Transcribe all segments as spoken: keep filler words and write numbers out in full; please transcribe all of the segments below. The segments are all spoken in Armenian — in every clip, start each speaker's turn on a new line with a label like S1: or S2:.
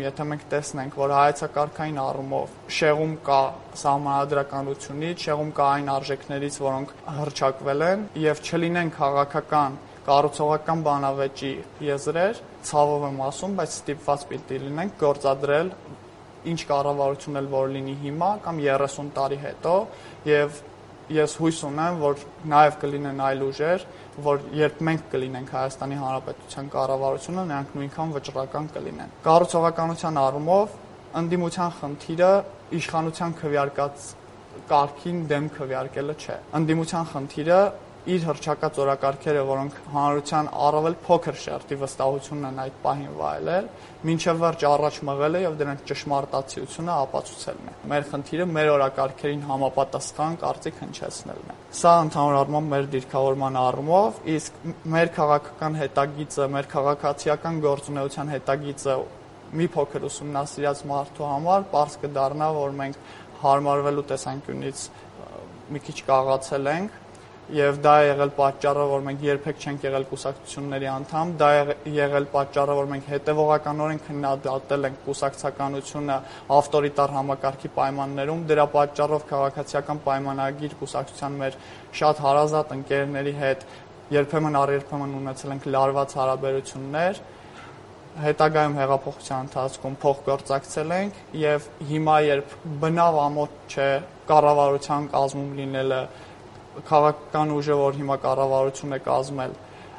S1: եթե մենք տեսնենք, որ հայեցակարգային առումով շեղում կա սահմանադրականությունից, շեղում կա այն արժեքներից, որոնք հռչակվել են, եւ չլինեն քաղաքական կառուցողական բանավեճի եզրեր, ցավով եմ ասում, բայց ստիպված պիտի լինենք գործադրել ինչ կառավարություն էլ որ լինի հիմա կամ երեսուն տարի հետո, եւ ես հույս ունեմ, որ նաեւ կլինեն այլ ուժեր, որ երբ մենք կլինենք Հայաստանի Հանրապետության կառավարությունը, նրանք նույնքան վճռական կլինեն։ Կառուցողականության առումով ընդդիմության խնդիրը իշխանության քվեարկած կարգին դեմ քվեարկելը չէ։ Ընդդիմության խնդիրը իր հռչակած օրակարգերը, որոնք հանրության առավել փոքր շերտի վստահությունն են այդ պահին վայելել, մինչև վերջ առաջ մղել է եւ դրանց ճշմարտացիությունը ապացուցելն է։ Մեր խնդիրը մեր օրակարգերին համապատասխան կարծիք հնչեցնելն է։ Սա ընդհանուր առմամբ մեր դիրքավորման առումով, իսկ մեր քաղաքական հետագիծը, մեր քաղաքացիական գործունեության հետագիծը մի փոքր ուսումնասիրած մարդու համար պարզ կդառնա, որ մենք հարմարվելու տեսանկյունից մի քիչ կաղացել ենք։ Եվ դա է եղել պատճառը, որ մենք երբեք չենք եղել կուսակցությունների անդամ, դա է եղել պատճառը, որ մենք հետևողականորեն քննադատել ենք կուսակցականությունը ավտորիտար համակարգի պայմաններում, դրա պատճառով քաղաքացիական պայմանագիր կուսակցության մեր շատ հարազատ ընկերների հետ երբեմն առերբեմն ունեցել ենք լարված հարաբերություններ, հետագայում հեղափոխության ընթացքում փոխգործակցել ենք եւ հիմա երբ բնավ ամոթ չէ կառավարության կազմում լինելը քաղաքական ուժը, որ հիմա կառավարություն է կազմել,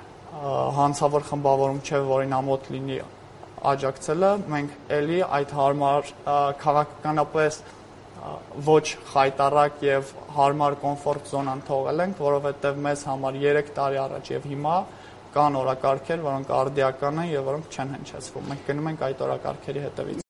S1: հանցավոր խմբավորում չէ, որին ամոթ լինի աջակցելը, մենք էլի այդ հարմար քաղաքականապես ոչ խայտառակ եւ հարմար կոմֆորտ զոնան թողել ենք, որովհետեւ մեզ համար երեք տարի առաջ եւ հիմա կան օրակարգեր, որոնք արդիական են եւ որոնք չեն հնչեցվում։ Մենք գնում ենք այդ օրակարգերի հետևից։